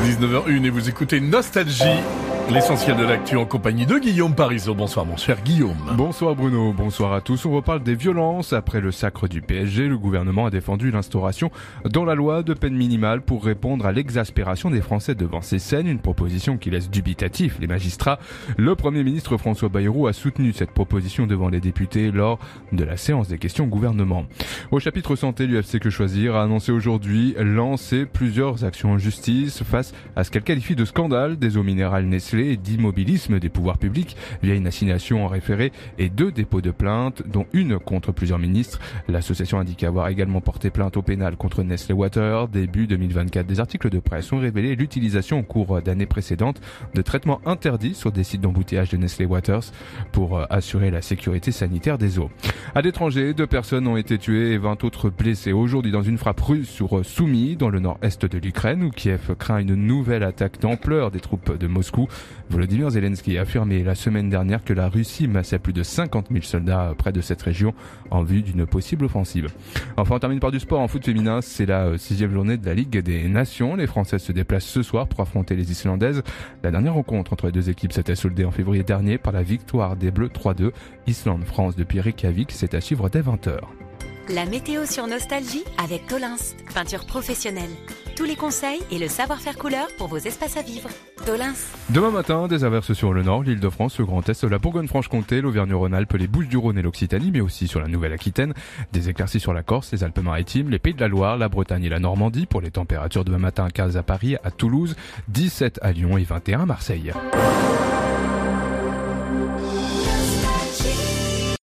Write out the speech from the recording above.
19h01 et vous écoutez Nostalgie, l'essentiel de l'actu en compagnie de Guillaume Parisot. Bonsoir mon cher Guillaume. Bonsoir Bruno, bonsoir à tous. On reparle des violences. Après le sacre du PSG, le gouvernement a défendu l'instauration dans la loi de peine minimale pour répondre à l'exaspération des Français devant ces scènes, une proposition qui laisse dubitatif les magistrats. Le Premier ministre François Bayrou a soutenu cette proposition devant les députés lors de la séance des questions au gouvernement. Au chapitre santé, l'UFC Que Choisir a annoncé aujourd'hui lancer plusieurs actions en justice face à ce qu'elle qualifie de scandale des eaux minérales Nestlé et d'immobilisme des pouvoirs publics via une assignation en référé et 2 dépôts de plainte, dont une contre plusieurs ministres. L'association indique avoir également porté plainte au pénal contre Nestlé Water. Début 2024, des articles de presse ont révélé l'utilisation au cours d'années précédentes de traitements interdits sur des sites d'embouteillage de Nestlé Waters pour assurer la sécurité sanitaire des eaux. À l'étranger, 2 personnes ont été tuées et 20 autres blessées aujourd'hui dans une frappe russe sur Soumy, dans le nord-est de l'Ukraine, où Kiev craint une nouvelle attaque d'ampleur des troupes de Moscou. Volodymyr Zelensky a affirmé la semaine dernière que la Russie massait plus de 50 000 soldats près de cette région en vue d'une possible offensive. Enfin, on termine par du sport en foot féminin. C'est la 6e journée de la Ligue des Nations. Les Françaises se déplacent ce soir pour affronter les Islandaises. La dernière rencontre entre les 2 équipes s'était soldée en février dernier par la victoire des Bleus 3-2. Islande-France depuis Reykjavik, c'est à suivre dès 20h. La météo sur Nostalgie avec Tolins, peinture professionnelle. Tous les conseils et le savoir-faire couleur pour vos espaces à vivre. Tolins. Demain matin, des averses sur le nord, l'Île-de-France, le Grand Est, la Bourgogne-Franche-Comté, l'Auvergne-Rhône-Alpes, les Bouches-du-Rhône et l'Occitanie, mais aussi sur la Nouvelle-Aquitaine. Des éclaircies sur la Corse, les Alpes-Maritimes, les Pays de la Loire, la Bretagne et la Normandie. Pour les températures demain matin, 15 à Paris, à Toulouse, 17 à Lyon et 21 à Marseille.